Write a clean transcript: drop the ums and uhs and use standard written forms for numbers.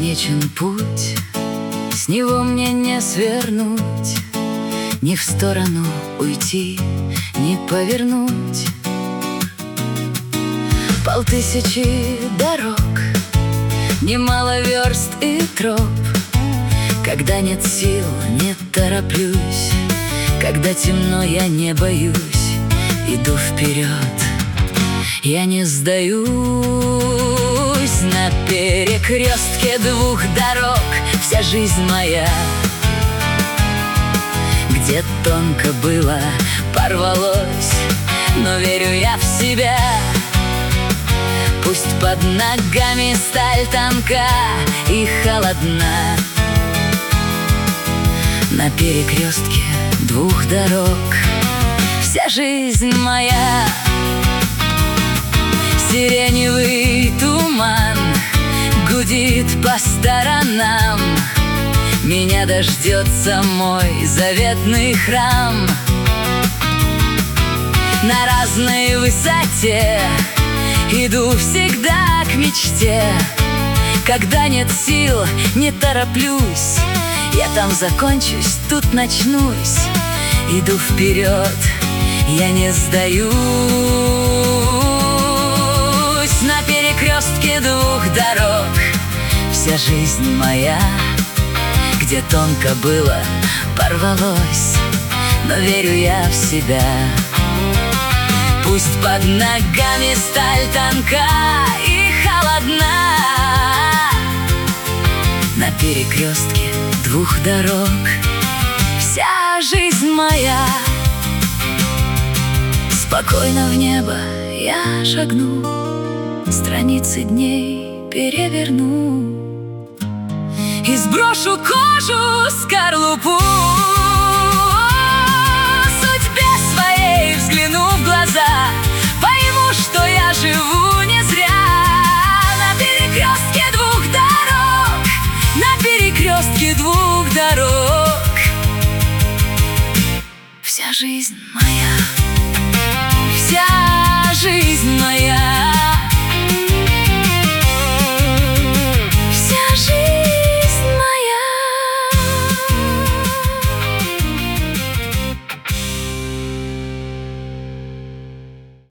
намечен путь, с него мне не свернуть, ни в сторону уйти, ни повернуть. Полтысячи дорог, немало верст и троп. Когда нет сил, не тороплюсь, когда темно, я не боюсь, иду вперед, я не сдаюсь. На перекрестке двух дорог вся жизнь моя, где тонко было, порвалось, но верю я в себя. Пусть под ногами сталь тонка и холодна. На перекрестке двух дорог вся жизнь моя. Сиреневый туман гудит по сторонам, меня дождется мой заветный храм. На разной высоте иду всегда к мечте. Когда нет сил, не тороплюсь, я там закончусь, тут начнусь. Иду вперед, я не сдаюсь. На перекрестке двух дорог вся жизнь моя, где тонко было, порвалось, но верю я в себя. Пусть под ногами сталь тонка и холодна. На перекрестке двух дорог вся жизнь моя. Спокойно в небо я шагну, страницы дней переверну и сброшу кожу, скорлупу. Судьбе своей взгляну в глаза, пойму, что я живу не зря. На перекрестке двух дорог, на перекрестке двух дорог вся жизнь моя, вся жизнь моя.